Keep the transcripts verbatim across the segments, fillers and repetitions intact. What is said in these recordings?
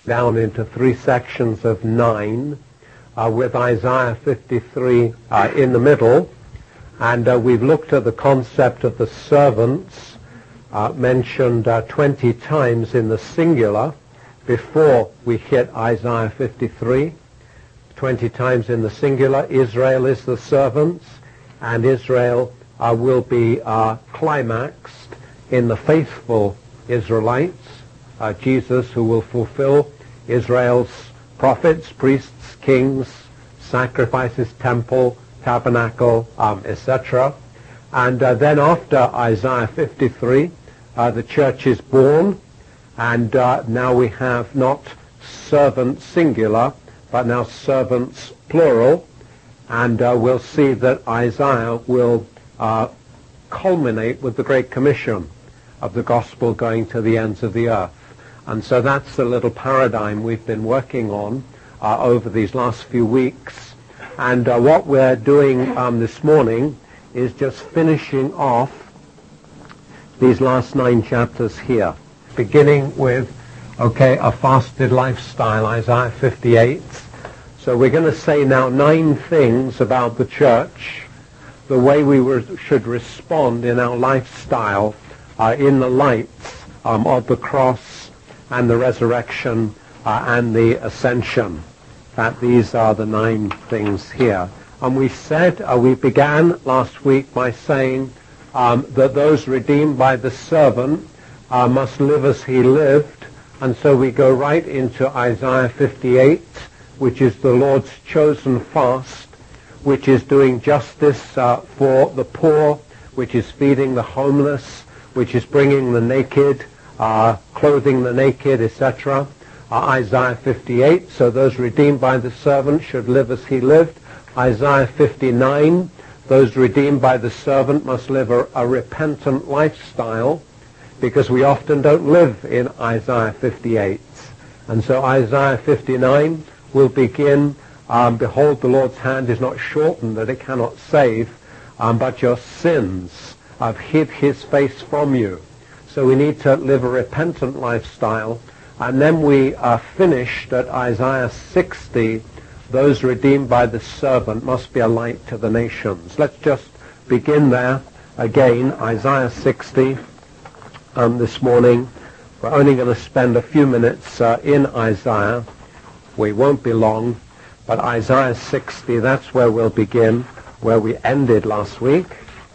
down into three sections of nine, uh, with Isaiah fifty-three uh, in the middle. And uh, we've looked at the concept of the servants uh, mentioned uh, twenty times in the singular before we hit Isaiah fifty-three. twenty times in the singular. Israel is the servants, and Israel uh, will be uh, climaxed in the faithful Israelites, uh, Jesus, who will fulfill Israel's prophets, priests, kings, sacrifices, temple, tabernacle, um, et cetera. And uh, then after Isaiah fifty-three, uh, the church is born, and uh, now we have not servant singular, but now servants plural, and uh, we'll see that Isaiah will uh, culminate with the Great Commission of the gospel going to the ends of the earth. And so that's the little paradigm we've been working on uh, over these last few weeks. And uh, what we're doing um, this morning is just finishing off these last nine chapters here, beginning with Okay, a fasted lifestyle, Isaiah fifty-eight. So we're going to say now nine things about the church, the way we re- should respond in our lifestyle uh, in the light um, of the cross and the resurrection uh, and the ascension. That these are the nine things here. And we said, uh, we began last week by saying um, that those redeemed by the servant uh, must live as he lived. And so we go right into Isaiah fifty-eight, which is the Lord's chosen fast, which is doing justice uh, for the poor, which is feeding the homeless, which is bringing the naked, uh, clothing the naked, et cetera. Uh, Isaiah fifty-eight, so those redeemed by the servant should live as he lived. Isaiah fifty-nine, those redeemed by the servant must live a, a repentant lifestyle, because we often don't live in Isaiah fifty-eight. And so Isaiah fifty-nine will begin, um, behold, the Lord's hand is not shortened that it cannot save, um, but your sins have hid his face from you. So we need to live a repentant lifestyle. And then we are finished at Isaiah sixty, those redeemed by the servant must be a light to the nations. Let's just begin there again, Isaiah sixty. Um, this morning. We're only going to spend a few minutes uh, in Isaiah. We won't be long, but Isaiah sixty, that's where we'll begin, where we ended last week.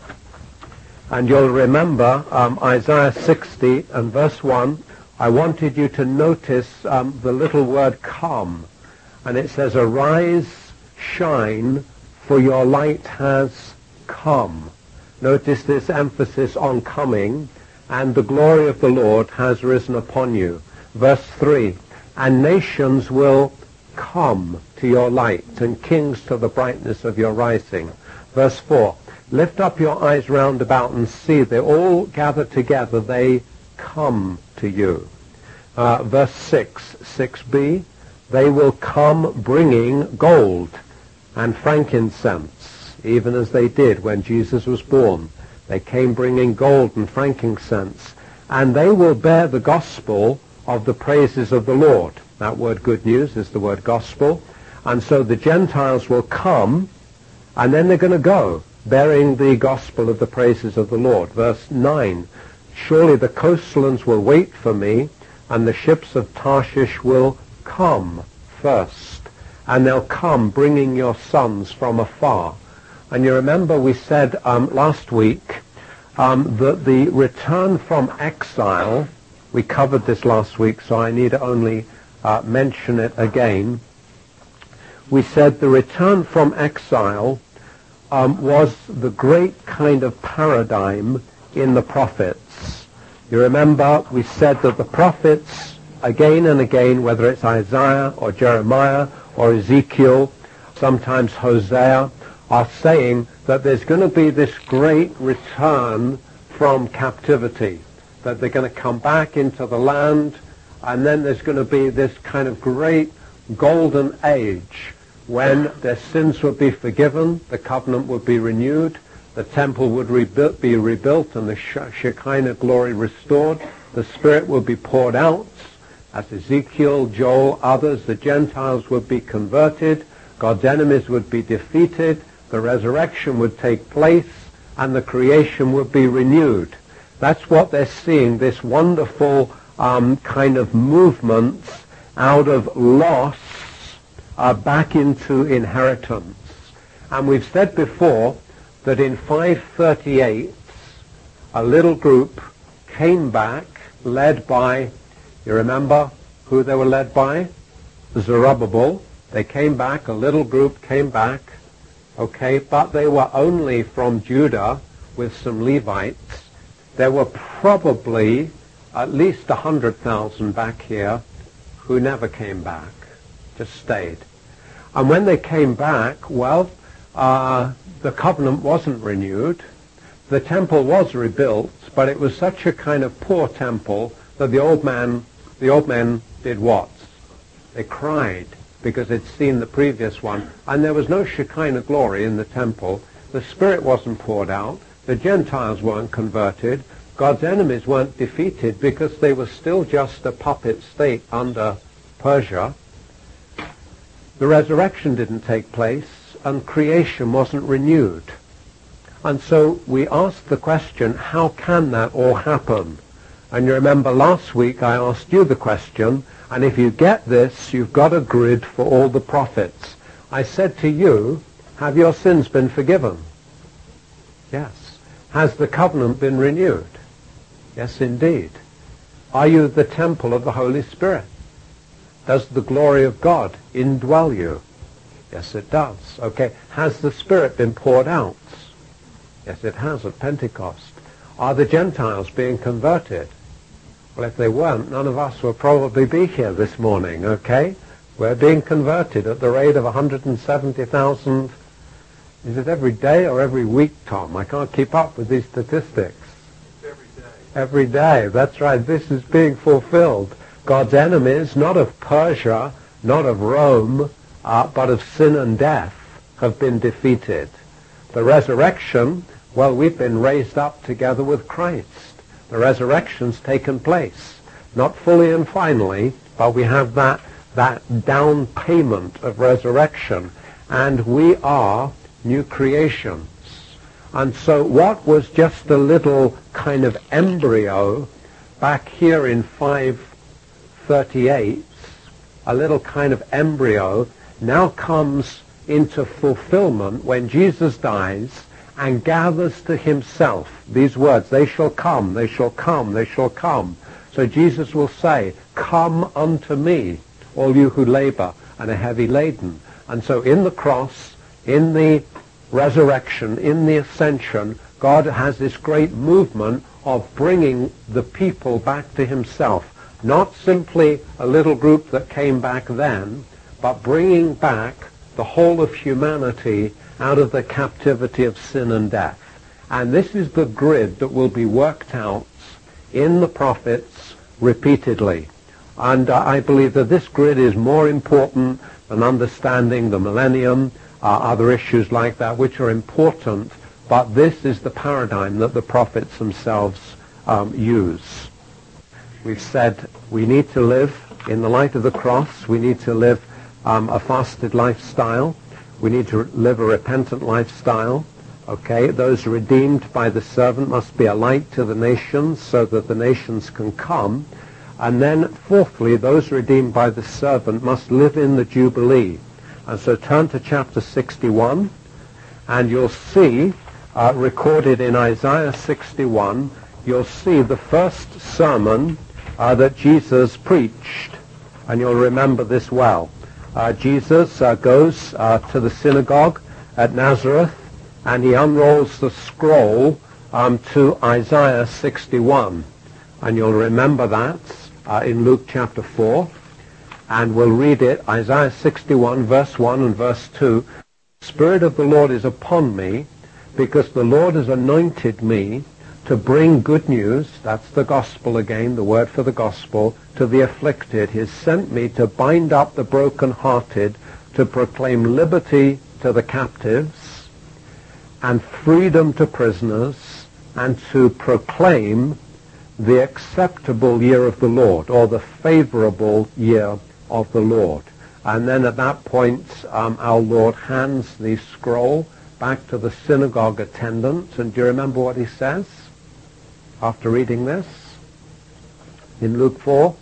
And you'll remember um, Isaiah sixty and verse one, I wanted you to notice um, the little word come. And it says, arise, shine, for your light has come. Notice this emphasis on coming. And the glory of the Lord has risen upon you. Verse three, and nations will come to your light, and kings to the brightness of your rising. Verse four, lift up your eyes round about and see, they all gather together, they come to you. Uh, verse six, six b, they will come bringing gold and frankincense, even as they did when Jesus was born. They came bringing gold and frankincense, and they will bear the gospel of the praises of the Lord. That word good news is the word gospel. And so the Gentiles will come, and then they're going to go, bearing the gospel of the praises of the Lord. Verse nine, surely the coastlands will wait for me, and the ships of Tarshish will come first, and they'll come bringing your sons from afar. And you remember we said um, last week um, that the return from exile, we covered this last week, so I need only uh, mention it again. We said the return from exile um, was the great kind of paradigm in the prophets. You remember we said that the prophets, again and again, whether it's Isaiah or Jeremiah or Ezekiel, sometimes Hosea, are saying that there's going to be this great return from captivity, that they're going to come back into the land, and then there's going to be this kind of great golden age when their sins would be forgiven, the covenant would be renewed, the temple would rebu- be rebuilt, and the Shekinah glory restored, the Spirit would be poured out, as Ezekiel, Joel, others, the Gentiles would be converted, God's enemies would be defeated, the resurrection would take place, and the creation would be renewed. That's what they're seeing, this wonderful um, kind of movement out of loss uh, back into inheritance. And we've said before that in five thirty-eight, a little group came back, led by, you remember who they were led by? Zerubbabel. They came back, a little group came back, okay, but they were only from Judah with some Levites. There were probably at least a hundred thousand back here who never came back, just stayed. And when they came back, well, uh, the covenant wasn't renewed. The temple was rebuilt, but it was such a kind of poor temple that the old man, the old men did what? They cried because they'd seen the previous one, and there was no Shekinah glory in the temple. The Spirit wasn't poured out. The Gentiles weren't converted. God's enemies weren't defeated because they were still just a puppet state under Persia. The resurrection didn't take place, and creation wasn't renewed. And so we asked the question, how can that all happen? And you remember last week I asked you the question, and if you get this, you've got a grid for all the prophets. I said to you, have your sins been forgiven? Yes. Has the covenant been renewed? Yes, indeed. Are you the temple of the Holy Spirit? Does the glory of God indwell you? Yes, it does. Okay. Has the Spirit been poured out? Yes, it has at Pentecost. Are the Gentiles being converted? Well, if they weren't, none of us will probably be here this morning, okay? We're being converted at the rate of one hundred seventy thousand. Is it every day or every week, Tom? I can't keep up with these statistics. Every day. Every day, that's right. This is being fulfilled. God's enemies, not of Persia, not of Rome, uh, but of sin and death, have been defeated. The resurrection, well, we've been raised up together with Christ. The resurrection's taken place. Not fully and finally, but we have that, that down payment of resurrection. And we are new creations. And so what was just a little kind of embryo back here in five thirty-eight, a little kind of embryo, now comes into fulfillment when Jesus dies and gathers to himself these words, they shall come, they shall come, they shall come. So Jesus will say, come unto me, all you who labor and are heavy laden. And so in the cross, in the resurrection, in the ascension, God has this great movement of bringing the people back to himself. Not simply a little group that came back then, but bringing back the whole of humanity out of the captivity of sin and death. And this is the grid that will be worked out in the prophets repeatedly. And uh, I believe that this grid is more important than understanding the millennium, uh, other issues like that, which are important, but this is the paradigm that the prophets themselves um, use. We've said we need to live in the light of the cross. We need to live um, a fasted lifestyle. We need to live a repentant lifestyle. Okay, those redeemed by the servant must be a light to the nations so that the nations can come. And then, fourthly, those redeemed by the servant must live in the Jubilee. And so turn to chapter sixty-one, and you'll see, uh, recorded in Isaiah sixty-one, you'll see the first sermon uh, that Jesus preached. And you'll remember this well. Uh, Jesus uh, goes uh, to the synagogue at Nazareth, and he unrolls the scroll um, to Isaiah sixty-one. And you'll remember that uh, in Luke chapter four. And we'll read it, Isaiah sixty-one, verse one and verse two. The Spirit of the Lord is upon me, because the Lord has anointed me to bring good news, that's the gospel again, the word for the gospel, to the afflicted. He has sent me to bind up the brokenhearted, to proclaim liberty to the captives, and freedom to prisoners, and to proclaim the acceptable year of the Lord, or the favorable year of the Lord. And then at that point, um, our Lord hands the scroll back to the synagogue attendants. And do you remember what he says after reading this in Luke four?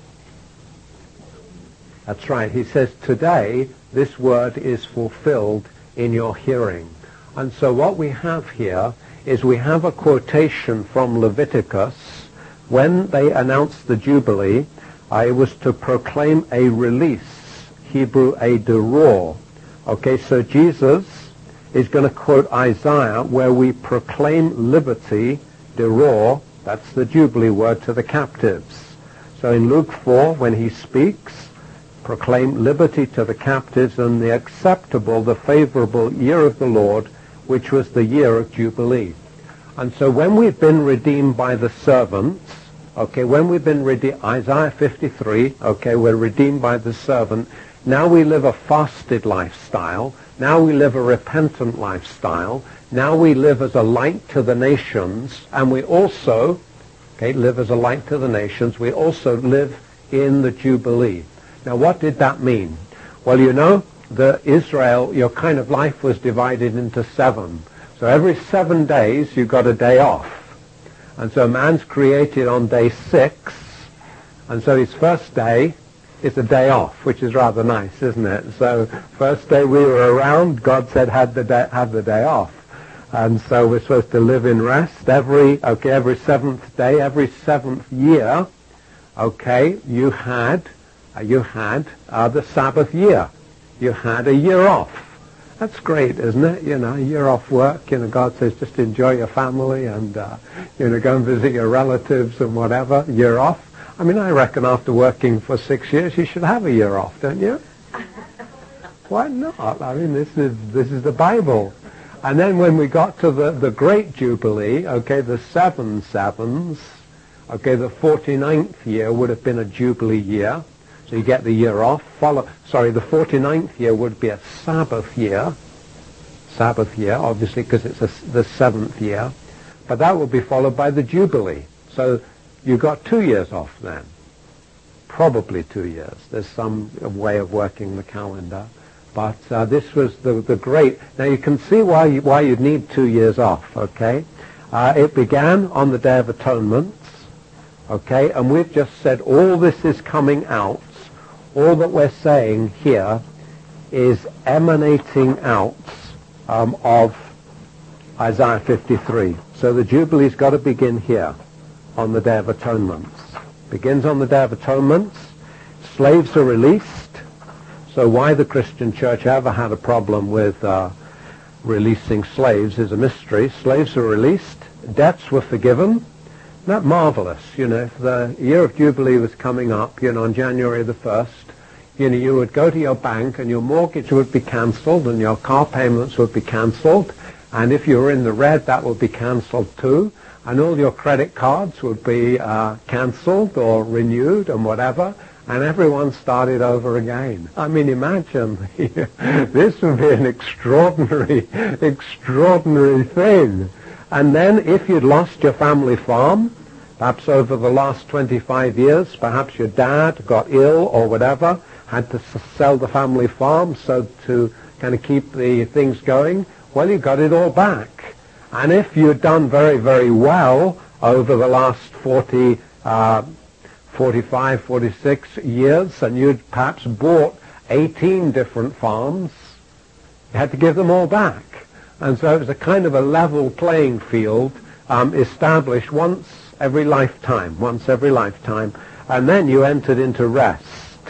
That's right. He says, today this word is fulfilled in your hearing. And so what we have here is we have a quotation from Leviticus. When they announced the Jubilee, uh, it was to proclaim a release, Hebrew a deror. Okay, so Jesus is going to quote Isaiah where we proclaim liberty, deror, that's the Jubilee word, to the captives. So in Luke four, when he speaks, proclaim liberty to the captives and the acceptable, the favorable year of the Lord, which was the year of Jubilee. And so when we've been redeemed by the servants, okay, when we've been redeemed, Isaiah fifty-three, okay, we're redeemed by the servant, now we live a fasted lifestyle, now we live a repentant lifestyle, now we live as a light to the nations, and we also, okay, live as a light to the nations, we also live in the Jubilee. Now what did that mean? Well, you know, the Israel, your kind of life was divided into seven. So every seven days you got a day off. And so man's created on day six, and so his first day is a day off, which is rather nice, isn't it? So first day we were around, God said had the day, have the day off. And so we're supposed to live in rest every, okay, every seventh day, every seventh year, okay, you had, uh, you had uh, the Sabbath year. You had a year off. That's great, isn't it? You know, a year off work. You know, God says just enjoy your family and, uh, you know, go and visit your relatives and whatever. Year off. I mean, I reckon after working for six years, you should have a year off, don't you? Why not? I mean, this is this is the Bible. And then when we got to the, the Great Jubilee, okay, the seven sevens, okay, the forty-ninth year would have been a Jubilee year. So you get the year off. Follow, sorry, the forty-ninth year would be a Sabbath year. Sabbath year, obviously, because it's a, the seventh year. But that will be followed by the Jubilee. So you got two years off then. Probably two years. There's some way of working the calendar. But uh, this was the, the great... Now you can see why, you, why you'd need two years off, okay? Uh, it began on the Day of Atonement, okay? And we've just said all this is coming out. All that we're saying here is emanating out um, of Isaiah fifty-three. So the Jubilee's got to begin here on the Day of Atonement. Begins on the Day of Atonement. Slaves are released. So why the Christian church ever had a problem with uh, releasing slaves is a mystery. Slaves are released. Debts were forgiven. Isn't that marvelous? You know, if the year of Jubilee was coming up, you know, on January the first, you know, you would go to your bank and your mortgage would be cancelled and your car payments would be cancelled. And if you were in the red, that would be cancelled too. And all your credit cards would be uh, cancelled or renewed and whatever. And everyone started over again. I mean, imagine, this would be an extraordinary, extraordinary thing. And then if you'd lost your family farm, perhaps over the last twenty-five years, perhaps your dad got ill or whatever, had to s- sell the family farm so to kind of keep the things going, well, you got it all back. And if you'd done very, very well over the last forty, uh, forty-five, forty-six years, and you'd perhaps bought eighteen different farms, you had to give them all back. And so it was a kind of a level playing field um, established once every lifetime, once every lifetime, and then you entered into rest.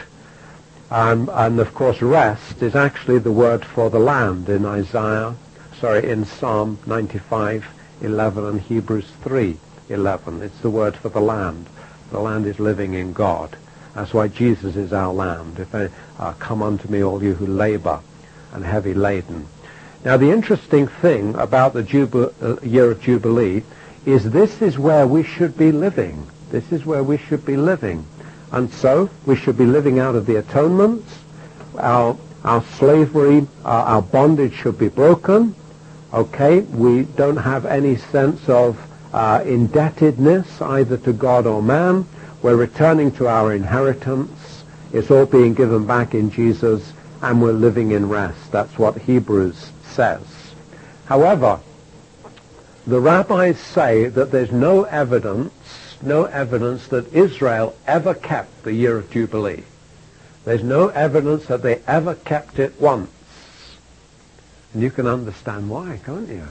Um, and of course rest is actually the word for the land in Isaiah, sorry, in Psalm ninety-five eleven and Hebrews three eleven. It's the word for the land. The land is living in God. That's why Jesus is our land. If I, uh, come unto me all you who labor and heavy laden. Now the interesting thing about the Jubil- uh, year of Jubilee is this is where we should be living. This is where we should be living. And so we should be living out of the atonements. Our, our slavery, uh, our bondage should be broken. Okay, we don't have any sense of uh, indebtedness either to God or man. We're returning to our inheritance. It's all being given back in Jesus, and we're living in rest. That's what Hebrews says. However, the rabbis say that there's no evidence, no evidence that Israel ever kept the year of Jubilee. There's no evidence that they ever kept it once. And you can understand why, can't you?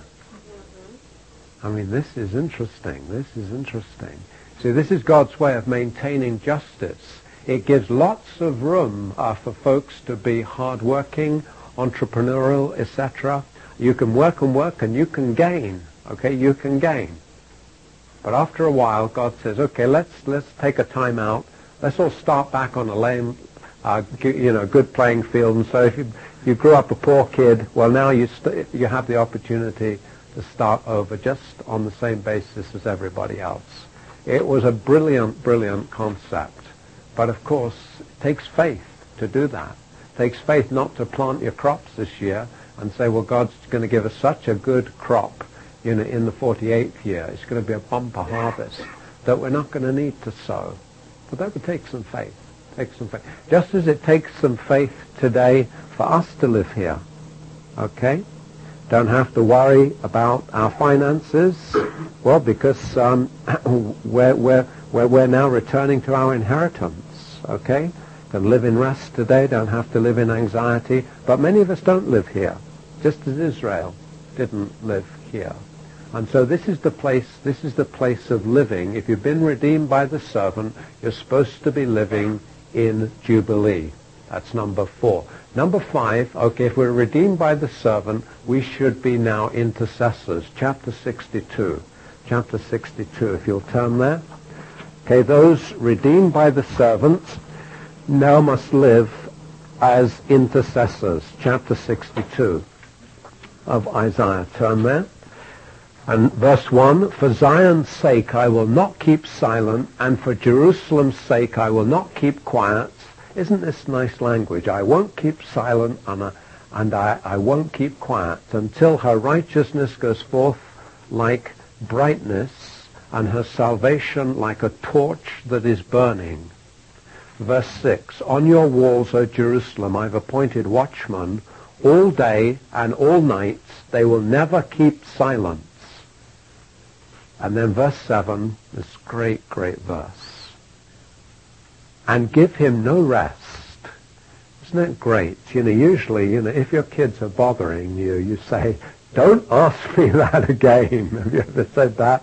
I mean, this is interesting. This is interesting. See, this is God's way of maintaining justice. It gives lots of room uh, for folks to be hardworking, entrepreneurial, et cetera. You can work and work and you can gain. Okay, you can gain. But after a while, God says, okay, let's let's take a time out. Let's all start back on a lame, uh, you know, good playing field. And so if you, you grew up a poor kid, well, now you st- you have the opportunity to start over just on the same basis as everybody else. It was a brilliant, brilliant concept. But of course, it takes faith to do that. It takes faith not to plant your crops this year and say, well, God's going to give us such a good crop, you know, in the forty-eighth year. It's going to be a bumper harvest that we're not going to need to sow. But that would take some faith. Take some faith. Just as it takes some faith today for us to live here. Okay? Don't have to worry about our finances. Well, because um, we're, we're, we're, we're now returning to our inheritance. Okay? Can live in rest today, don't have to live in anxiety. But many of us don't live here, just as Israel didn't live here. And so this is the place, this is the place of living. If you've been redeemed by the servant, you're supposed to be living in Jubilee. That's number four. Number five, okay, if we're redeemed by the servant, we should be now intercessors. Chapter sixty-two. Chapter sixty-two, if you'll turn there. Okay, those redeemed by the servant now must live as intercessors. Chapter sixty-two of Isaiah. Turn there. And verse one, for Zion's sake I will not keep silent, and for Jerusalem's sake I will not keep quiet. Isn't this nice language? I won't keep silent and, I, and I, I won't keep quiet until her righteousness goes forth like brightness and her salvation like a torch that is burning. Verse six, on your walls, O Jerusalem, I've appointed watchmen all day and all night. They will never keep silence. And then verse seven, this great, great verse. And give him no rest. Isn't that great? You know, usually, you know, if your kids are bothering you, you say, don't ask me that again. Have you ever said that?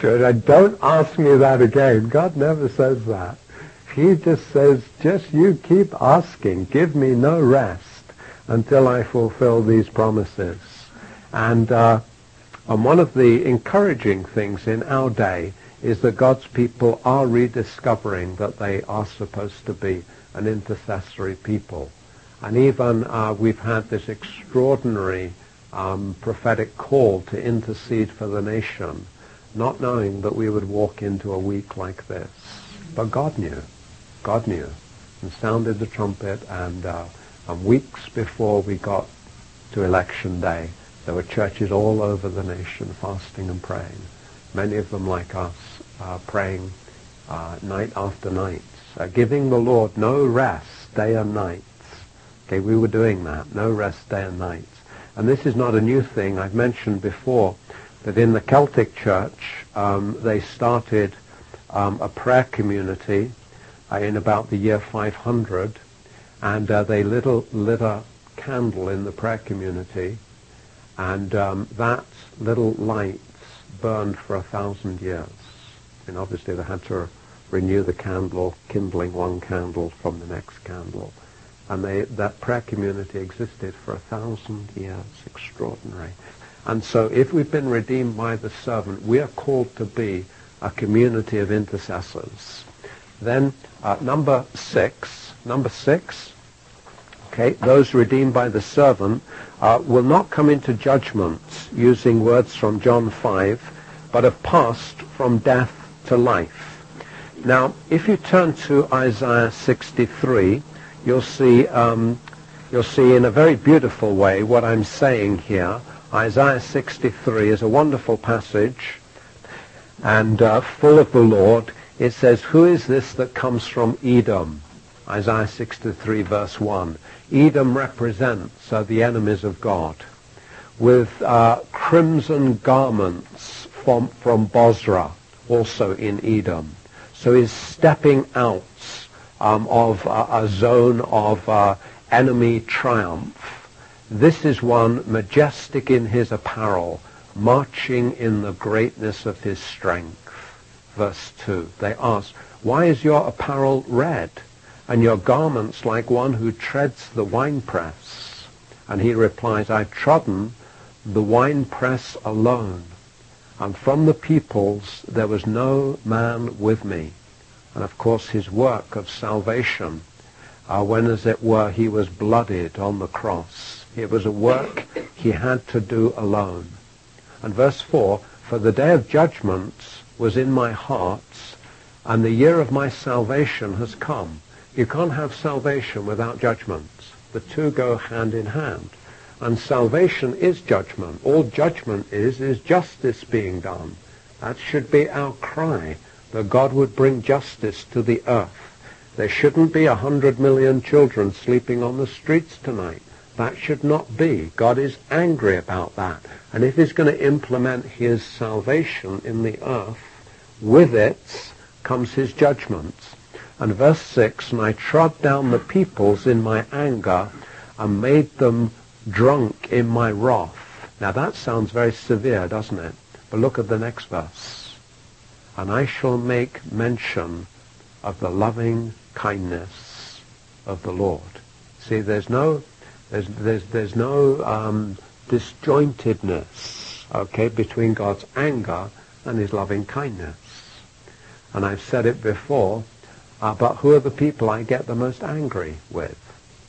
Don't ask me that again. God never says that. He just says, just you keep asking. Give me no rest until I fulfill these promises. And, uh, and one of the encouraging things in our day is that God's people are rediscovering that they are supposed to be an intercessory people. And even uh, we've had this extraordinary um, prophetic call to intercede for the nation, not knowing that we would walk into a week like this. But God knew. God knew. And sounded the trumpet, and, uh, and weeks before we got to election day, there were churches all over the nation fasting and praying. Many of them like us, uh, praying uh, night after night, uh, giving the Lord no rest day and night. Okay, we were doing that, no rest day and night. And this is not a new thing. I've mentioned before that in the Celtic church, um, they started um, a prayer community uh, in about the year five hundred, and uh, they lit a, lit a candle in the prayer community, and um, that little light burned for a thousand years. And obviously they had to renew the candle, kindling one candle from the next candle. And they, that prayer community existed for a thousand years. Extraordinary. And so if we've been redeemed by the servant, we are called to be a community of intercessors. Then uh, number six, number six, okay, those redeemed by the servant uh, will not come into judgment, using words from John five, but have passed from death to life. Now, if you turn to Isaiah sixty-three, you'll see, um, you'll see in a very beautiful way what I'm saying here. Isaiah sixty-three is a wonderful passage, and uh, full of the Lord. It says, who is this that comes from Edom? Isaiah sixty-three verse one. Edom represents uh, the enemies of God, with uh, crimson garments from, from Bozrah, also in Edom. So he's stepping out um, of uh, a zone of uh, enemy triumph. This is one majestic in his apparel, marching in the greatness of his strength. Verse two, they ask, why is your apparel red, and your garments like one who treads the winepress? And he replies, I've trodden the winepress alone, and from the peoples there was no man with me. And of course his work of salvation, uh, when as it were he was bloodied on the cross, it was a work he had to do alone. And verse four, for the day of judgment was in my heart, and the year of my salvation has come. You can't have salvation without judgment. The two go hand in hand. And salvation is judgment. All judgment is, is justice being done. That should be our cry, that God would bring justice to the earth. There shouldn't be a hundred million children sleeping on the streets tonight. That should not be. God is angry about that. And if he's going to implement his salvation in the earth, with it comes his judgments. And verse six, and I trod down the peoples in my anger and made them drunk in my wrath. Now that sounds very severe, doesn't it? But look at the next verse. And I shall make mention of the loving kindness of the Lord. See, there's no, there's, there's, there's no um, disjointedness, okay, between God's anger and his loving kindness. And I've said it before, uh, but who are the people I get the most angry with?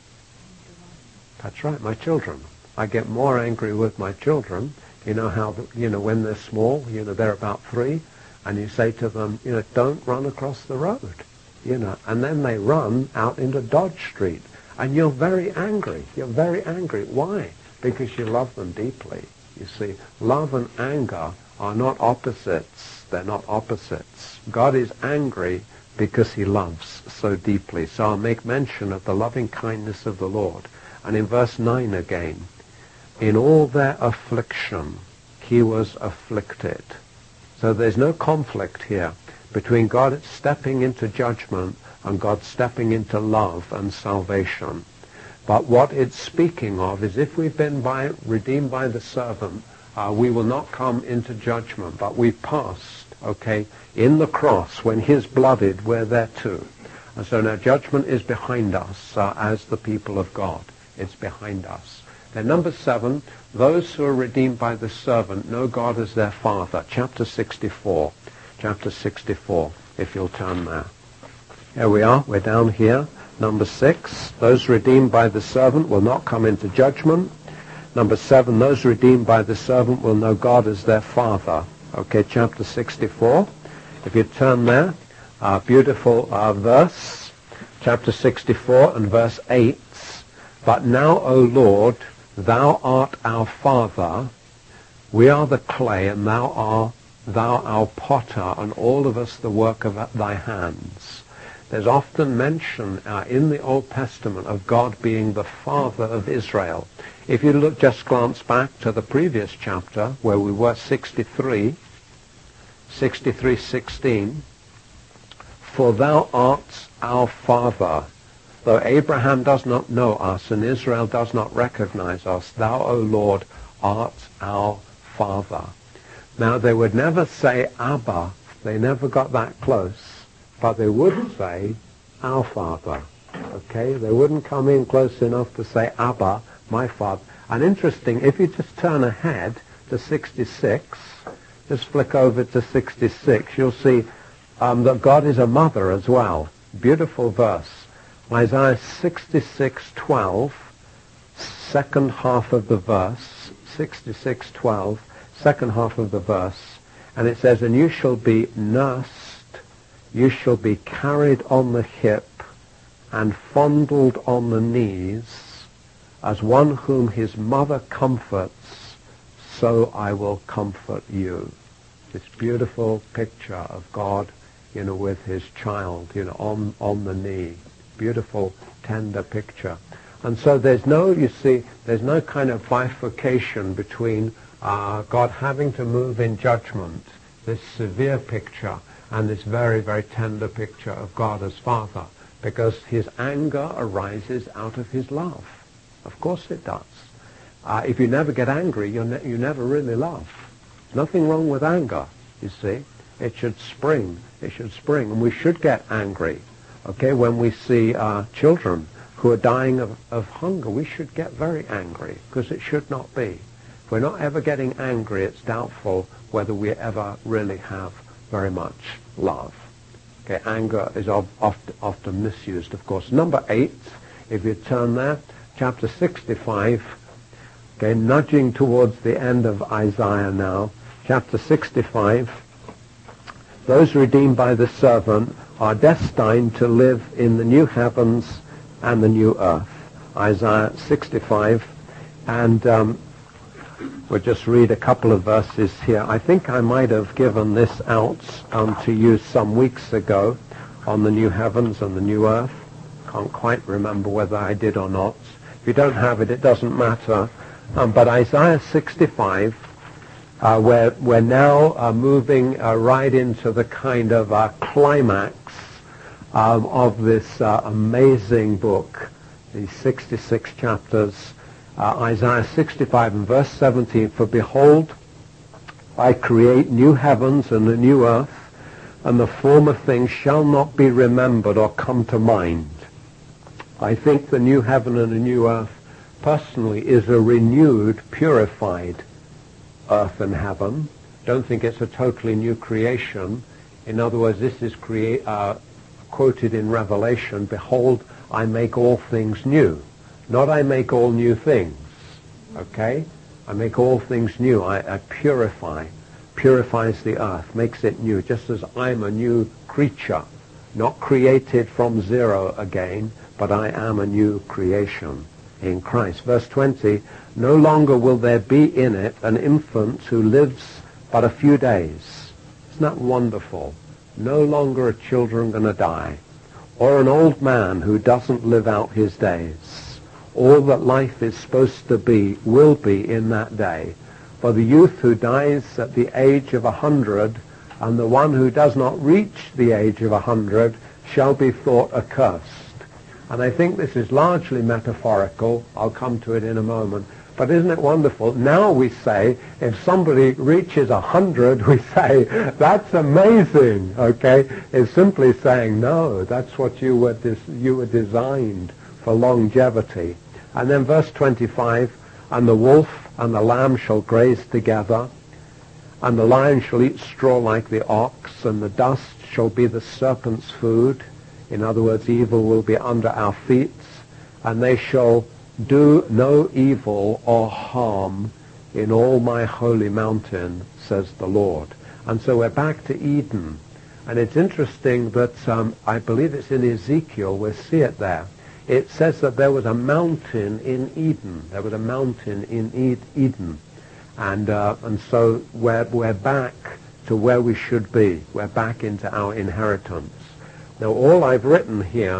That's right, my children. I get more angry with my children. You know how, the, you know, when they're small, you know, they're about three, and you say to them, you know, don't run across the road, you know, and then they run out into Dodge Street, and you're very angry. You're very angry. Why? Because you love them deeply. You see, love and anger are not opposites. They're not opposites. God is angry because he loves so deeply. So I'll make mention of the loving kindness of the Lord. And in verse nine again, in all their affliction, he was afflicted. So there's no conflict here between God stepping into judgment and God stepping into love and salvation. But what it's speaking of is if we've been by, redeemed by the servant, uh, we will not come into judgment, but we've passed, okay, in the cross. When he's blooded, we're there too. And so now judgment is behind us uh, as the people of God. It's behind us. Then number seven, those who are redeemed by the servant know God as their Father. Chapter sixty-four. Chapter sixty-four, if you'll turn there. Here we are. We're down here. Number six, those redeemed by the servant will not come into judgment. Number seven, those redeemed by the servant will know God as their Father. Okay, chapter sixty-four. If you turn there, uh, beautiful uh, verse. Chapter sixty-four and verse eight. But now, O Lord, thou art our Father, we are the clay, and thou art thou our potter, and all of us the work of thy hands. There's often mention uh, in the Old Testament of God being the Father of Israel. If you look, just glance back to the previous chapter, where we were sixty-three, sixty-three sixteen, for thou art our Father. Though Abraham does not know us and Israel does not recognize us, thou, O Lord, art our Father. Now, they would never say Abba. They never got that close. But they would say our Father. Okay? They wouldn't come in close enough to say Abba, my Father. And interesting, if you just turn ahead to sixty-six, just flick over to sixty-six, you'll see um, that God is a mother as well. Beautiful verse. Isaiah sixty-six twelve, second half of the verse, sixty-six twelve, second half of the verse, and it says, and you shall be nursed, you shall be carried on the hip, and fondled on the knees, as one whom his mother comforts, so I will comfort you. This beautiful picture of God, you know, with his child, you know, on, on the knee. Beautiful, tender picture. And so there's no, you see, there's no kind of bifurcation between uh, God having to move in judgment, this severe picture, and this very, very tender picture of God as Father, because his anger arises out of his love. Of course it does. Uh, if you never get angry, you're ne- you never really love. Nothing wrong with anger, you see. It should spring. It should spring. And we should get angry. Okay, when we see uh, children who are dying of, of hunger, we should get very angry, because it should not be. If we're not ever getting angry, it's doubtful whether we ever really have very much love. Okay, anger is of, often, often misused, of course. Number eight, if you turn there, chapter sixty-five, okay, nudging towards the end of Isaiah now, chapter sixty-five, those redeemed by the servant are destined to live in the new heavens and the new earth. Isaiah sixty-five, and um, we'll just read a couple of verses here. I think I might have given this out um, to you some weeks ago on the new heavens and the new earth. Can't quite remember whether I did or not. If you don't have it, it doesn't matter. Um, but Isaiah sixty-five, uh, we're, we're now uh, moving uh, right into the kind of uh, climax um, of this uh, amazing book, these sixty-six chapters. Uh, Isaiah sixty-five and verse seventeen, for behold, I create new heavens and a new earth, and the former things shall not be remembered or come to mind. I think the new heaven and a new earth, personally, is a renewed, purified earth and heaven. Don't think it's a totally new creation. In other words, this is crea- uh, quoted in Revelation, behold, I make all things new. Not I make all new things, okay? I make all things new. I, I purify, purifies the earth, makes it new, just as I'm a new creature, not created from zero again, but I am a new creation in Christ. Verse twenty, no longer will there be in it an infant who lives but a few days. Isn't that wonderful? No longer are children going to die, or an old man who doesn't live out his days. All that life is supposed to be will be in that day. For the youth who dies at the age of a hundred, and the one who does not reach the age of a hundred, shall be thought accursed. And I think this is largely metaphorical. I'll come to it in a moment. But isn't it wonderful? Now we say, if somebody reaches a hundred, we say, that's amazing, okay? It's simply saying, no, that's what you were, des- you were designed for, longevity. And then verse twenty-five, and the wolf and the lamb shall graze together, and the lion shall eat straw like the ox, and the dust shall be the serpent's food. In other words, evil will be under our feet, and they shall do no evil or harm in all my holy mountain, says the Lord. And so we're back to Eden. And it's interesting that um, I believe it's in Ezekiel, we'll see it there. It says that there was a mountain in Eden. There was a mountain in Eden. And uh, and so we're, we're back to where we should be. We're back into our inheritance. Now, all I've written here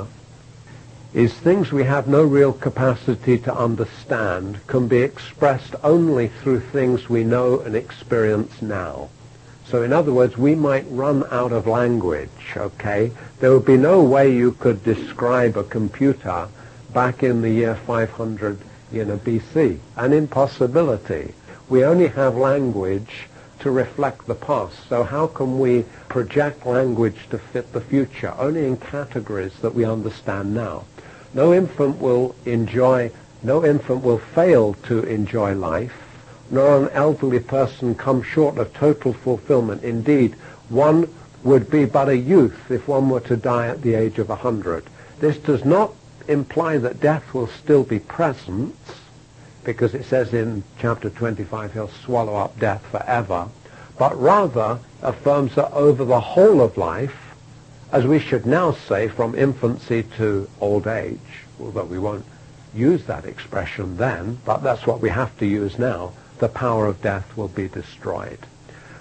is things we have no real capacity to understand can be expressed only through things we know and experience now. So in other words, we might run out of language, okay? There would be no way you could describe a computer back in the year five hundred, you know, B C. An impossibility. We only have language to reflect the past. So how can we project language to fit the future? Only in categories that we understand now. No infant will enjoy, no infant will fail to enjoy life, nor an elderly person come short of total fulfillment. Indeed, one would be but a youth if one were to die at the age of a hundred. This does not imply that death will still be present, because it says in chapter twenty-five, he'll swallow up death forever, but rather affirms that over the whole of life, as we should now say, from infancy to old age, although we won't use that expression then, but that's what we have to use now, the power of death will be destroyed.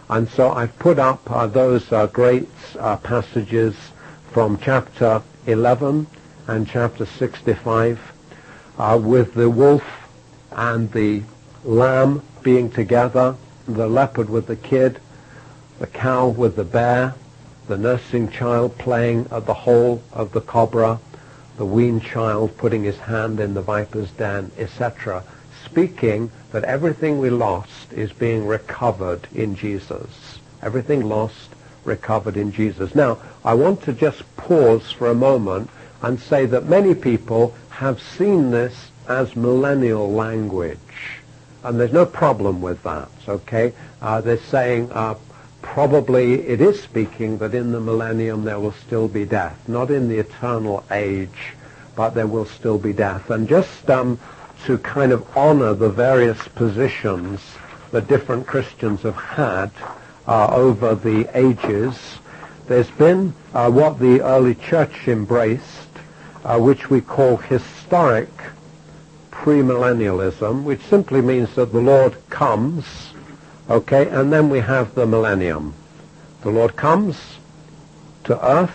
And so I've put up uh, those uh, great uh, passages from chapter eleven and chapter sixty-five, uh, with the wolf and the lamb being together, the leopard with the kid, the cow with the bear, the nursing child playing at the hole of the cobra, the weaned child putting his hand in the viper's den, et cetera, speaking that everything we lost is being recovered in Jesus. Everything lost, recovered in Jesus. Now, I want to just pause for a moment and say that many people have seen this as millennial language. And there's no problem with that, okay? Uh, they're saying uh, probably it is speaking that in the millennium there will still be death. Not in the eternal age, but there will still be death. And just um, to kind of honor the various positions that different Christians have had uh, over the ages, there's been uh, what the early church embraced, uh, which we call historic premillennialism, which simply means that the Lord comes, okay, and then we have the millennium. The Lord comes to earth,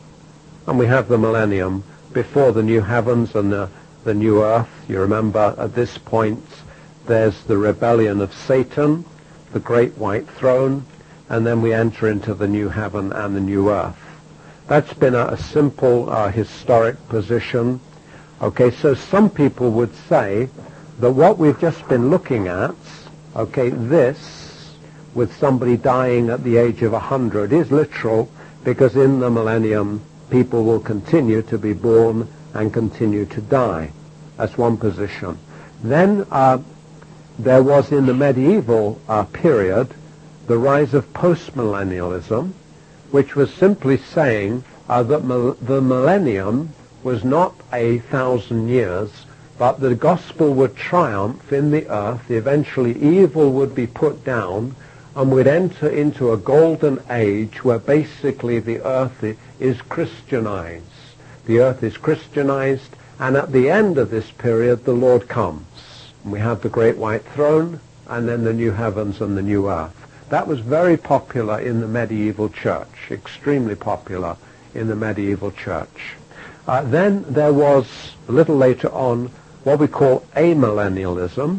and we have the millennium before the new heavens and the, the new earth. You remember at this point there's the rebellion of Satan, the great white throne, and then we enter into the new heaven and the new earth. That's been a, a simple uh, historic position. Okay, so some people would say that what we've just been looking at, okay, this, with somebody dying at the age of a hundred, is literal, because in the millennium, people will continue to be born and continue to die. That's one position. Then uh, there was in the medieval uh, period the rise of postmillennialism, which was simply saying uh, that mil- the millennium was not a thousand years, but the gospel would triumph in the earth. Eventually evil would be put down, and we'd enter into a golden age where basically the earth is Christianized. The earth is Christianized, and at the end of this period, the Lord comes. And we have the great white throne, and then the new heavens and the new earth. That was very popular in the medieval church, extremely popular in the medieval church. Uh, then there was, a little later on, what we call amillennialism,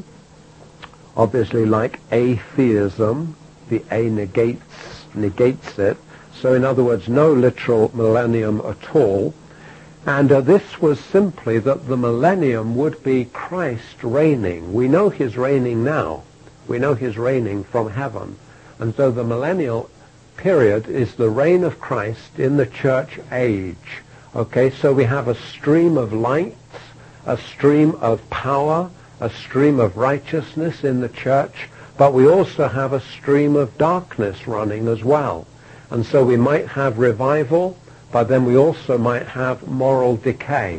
obviously like atheism. The A negates, negates it. So in other words, no literal millennium at all. And uh, this was simply that the millennium would be Christ reigning. We know he's reigning now. We know he's reigning from heaven. And so the millennial period is the reign of Christ in the church age. Okay, so we have a stream of light, a stream of power, a stream of righteousness in the church, but we also have a stream of darkness running as well. And so we might have revival, but then we also might have moral decay.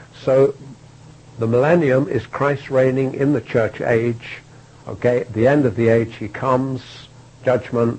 So the millennium is Christ reigning in the church age. Okay, at the end of the age he comes, judgment,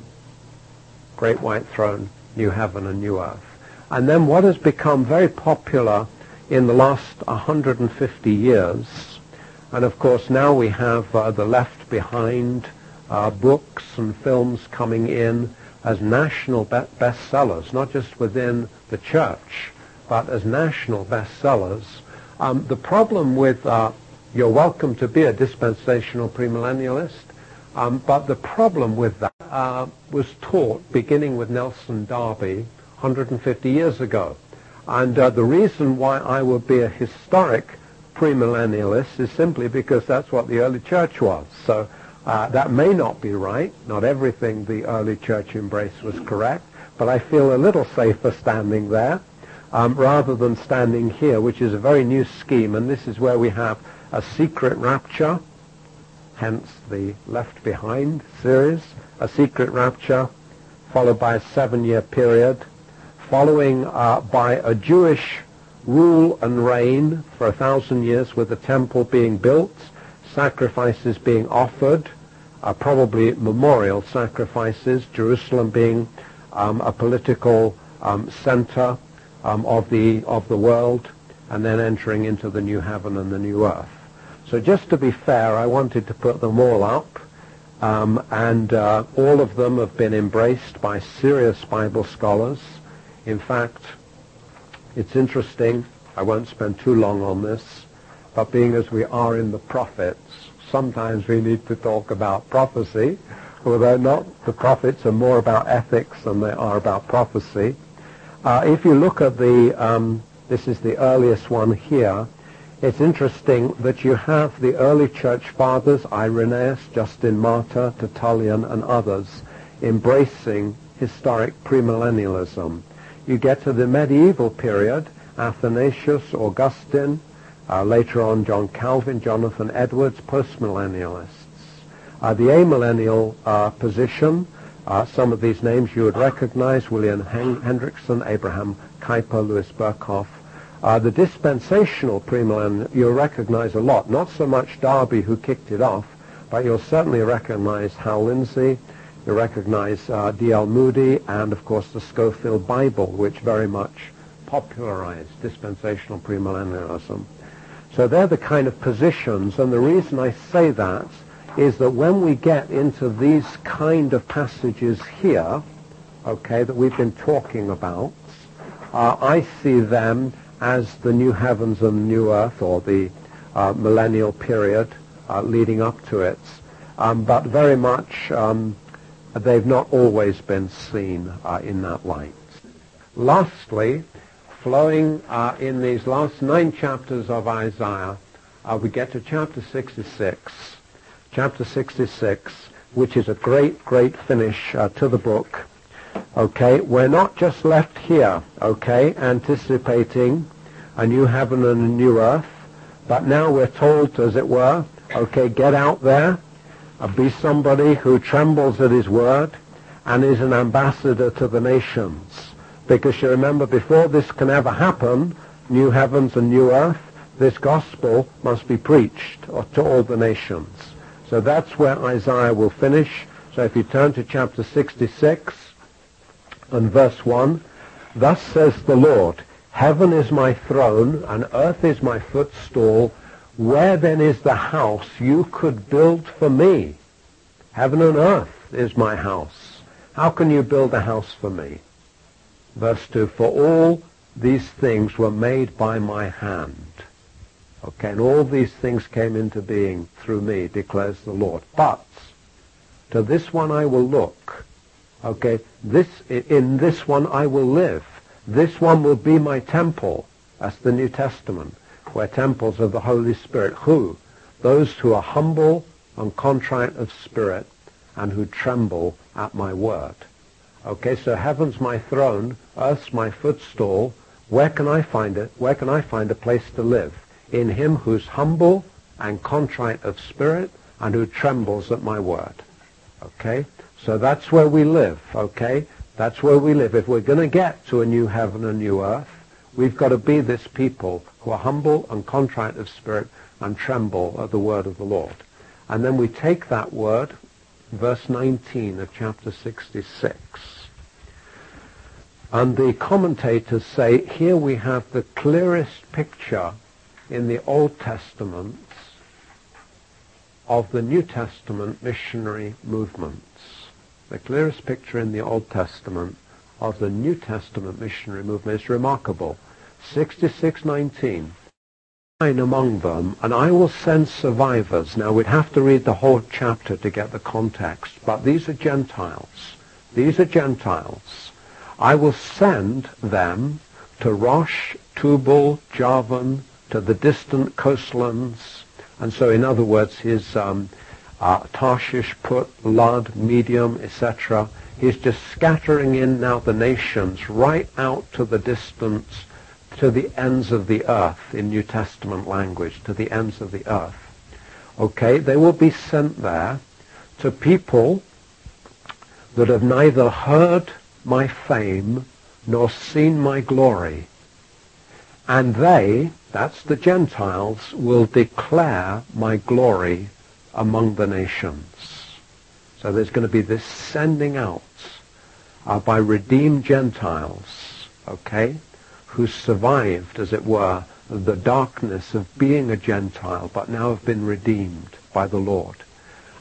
great white throne, new heaven and new earth. And then what has become very popular in the last one hundred fifty years, and of course now we have uh, the Left Behind uh, books and films coming in as national be- bestsellers, not just within the church, but as national bestsellers. Um, the problem with, uh, you're welcome to be a dispensational premillennialist, um, but the problem with that uh, was taught beginning with Nelson Darby one hundred fifty years ago. And uh, the reason why I would be a historic premillennialist is simply because that's what the early church was. So uh, that may not be right. Not everything the early church embraced was correct, but I feel a little safer standing there um, rather than standing here, which is a very new scheme. And this is where we have a secret rapture, hence the Left Behind series, a secret rapture followed by a seven-year period, following uh, by a Jewish rule and reign for a thousand years, with the temple being built, sacrifices being offered, uh, probably memorial sacrifices, Jerusalem being um, a political um, center um, of the of the world, and then entering into the new heaven and the new earth. So just to be fair, I wanted to put them all up, Um, and uh, all of them have been embraced by serious Bible scholars. In fact, it's interesting, I won't spend too long on this, but being as we are in the prophets, sometimes we need to talk about prophecy, although not the prophets are more about ethics than they are about prophecy. Uh, if you look at the, um, this is the earliest one here, it's interesting that you have the early church fathers, Irenaeus, Justin Martyr, Tertullian, and others, embracing historic premillennialism. You get to the medieval period, Athanasius, Augustine, uh, later on John Calvin, Jonathan Edwards, postmillennialists. Uh, the amillennial uh, position, uh, some of these names you would recognize, William Hen- Hendrickson, Abraham Kuyper, Louis Berkhoff. Uh, the dispensational premillennial, you'll recognize a lot, not so much Darby who kicked it off, but you'll certainly recognize Hal Lindsey, you'll recognize uh, D L Moody, and of course the Scofield Bible, which very much popularized dispensational premillennialism. So they're the kind of positions, and the reason I say that is that when we get into these kind of passages here, okay, that we've been talking about, uh, I see them as the new heavens and new earth, or the uh, millennial period uh, leading up to it. Um, but very much um, they've not always been seen uh, in that light. Lastly, flowing uh, in these last nine chapters of Isaiah, uh, we get to chapter sixty-six. Chapter sixty-six, which is a great, great finish uh, to the book. Okay, we're not just left here, okay, anticipating a new heaven and a new earth, but now we're told, as it were, okay, get out there, uh, be somebody who trembles at his word and is an ambassador to the nations. Because you remember, before this can ever happen, new heavens and new earth, this gospel must be preached to all the nations. So that's where Isaiah will finish. So if you turn to chapter sixty-six and verse one, thus says the Lord, heaven is my throne and earth is my footstool. Where then is the house you could build for me? Heaven and earth is my house. How can you build a house for me? Verse two, for all these things were made by my hand. Okay, and all these things came into being through me, declares the Lord. But to this one I will look. Okay, this in this one I will live. This one will be my temple. That's the New Testament, where temples of the Holy Spirit. Who? Those who are humble and contrite of spirit and who tremble at my word. Okay, so heaven's my throne, earth's my footstool. Where can I find it? Where can I find a place to live? In him who's humble and contrite of spirit and who trembles at my word. Okay? So that's where we live, okay? That's where we live. If we're going to get to a new heaven and new earth, we've got to be this people who are humble and contrite of spirit and tremble at the word of the Lord. And then we take that word, verse nineteen of chapter sixty-six. And the commentators say, here we have the clearest picture in the Old Testament of the New Testament missionary movements. The clearest picture in the Old Testament of the New Testament missionary movement is remarkable. sixty-six nineteen. Nine among them, and I will send survivors. Now we'd have to read the whole chapter to get the context, but these are Gentiles. These are Gentiles. I will send them to Rosh, Tubal, Javan, to the distant coastlands, and so in other words his um, uh, Tarshish, Put, Lud, Medium, et cetera. He's just scattering in now the nations right out to the distance, to the ends of the earth, in New Testament language, to the ends of the earth. Okay, they will be sent there to people that have neither heard my fame nor seen my glory. And they, that's the Gentiles, will declare my glory among the nations. So there's going to be this sending out uh, by redeemed Gentiles, okay, who survived, as it were, the darkness of being a Gentile, but now have been redeemed by the Lord.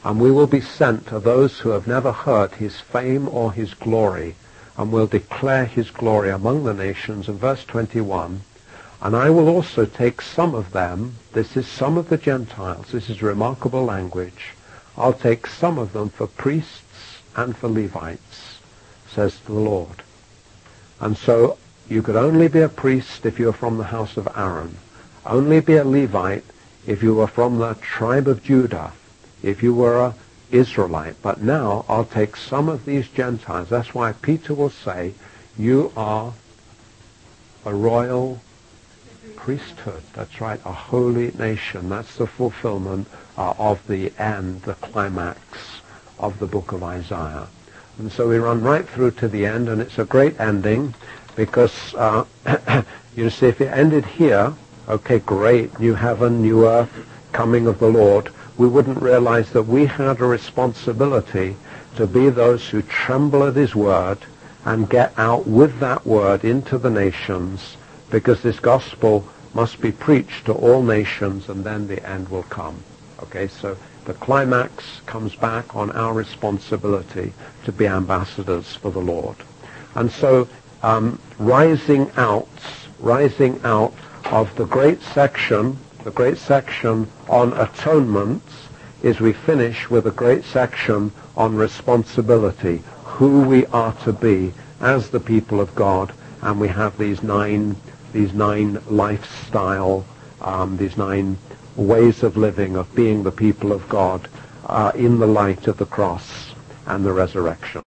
And we will be sent to those who have never heard his fame or his glory, and will declare his glory among the nations. In verse twenty-one, and I will also take some of them, this is some of the Gentiles, this is remarkable language, I'll take some of them for priests and for Levites, says the Lord. And so you could only be a priest if you were from the house of Aaron, only be a Levite if you were from the tribe of Judah, if you were an Israelite. But now I'll take some of these Gentiles. That's why Peter will say, you are a royal priesthood. That's right, a holy nation. That's the fulfillment uh, of the end, the climax of the book of Isaiah. And so we run right through to the end, and it's a great ending, because uh, you see, if it ended here, okay, great, new heaven, new earth, coming of the Lord, we wouldn't realize that we had a responsibility to be those who tremble at his word and get out with that word into the nations, because this gospel must be preached to all nations, and then the end will come. Okay, so the climax comes back on our responsibility to be ambassadors for the Lord. And so um, rising out, rising out of the great section, the great section on atonement, is we finish with a great section on responsibility, who we are to be as the people of God, and we have these nine, these nine lifestyle, um, these nine ways of living, of being the people of God uh, in the light of the cross and the resurrection.